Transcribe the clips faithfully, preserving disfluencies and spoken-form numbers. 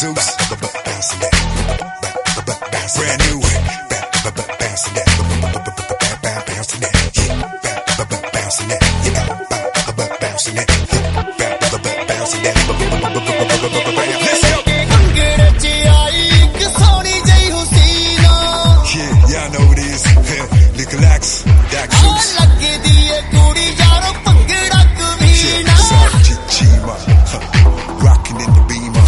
Zeus. Bouncing that. Brand new. Bouncing that. Bouncing that. Yeah. Bouncing that. Yeah. Bouncing that. Bouncing that. Let's go. Yeah, y'all know what it is. Nicolax, Dak Zeus. Rocking in the beamer.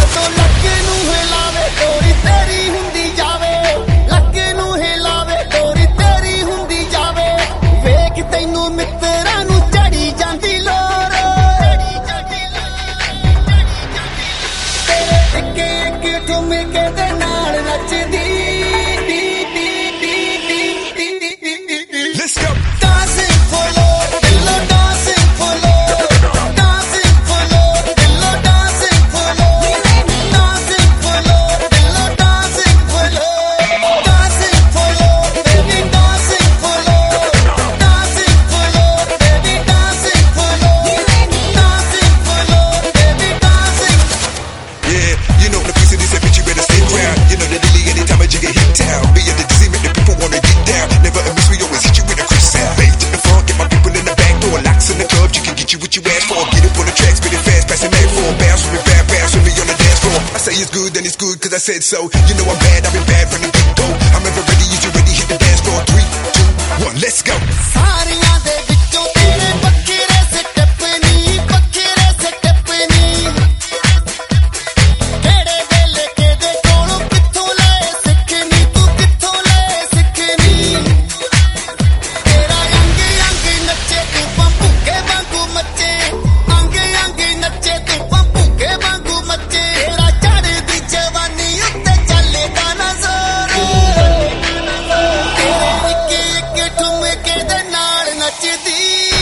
Let's go. Dancing for love, dillo dancing for love, dancing for love, dillo dancing for love, dancing for love, dillo dancing for love, dancing for love, baby dancing for love, dancing for love, baby dancing for love, dancing for love, baby dancing. Yeah, you know the piece of this bitch, you better stay round. You know the dilly anytime I jig a hit town. Be at the dizzy, make the people wanna get down. Never a miss, we always hit you with a crisp sound. Bass to the front, get my people in the back door. Locks in the club, you can get you what you ask for. Get up on the track, spit it fast, pass it mad for. Bounce with me, bad, bounce with me on the dance floor. I say it's good, then it's good, cause I said so. You know I'm bad, I've been bad from the get-go. I'm ever ready, you ready, hit the dance floor. Three, two, one, let's go. Nachdi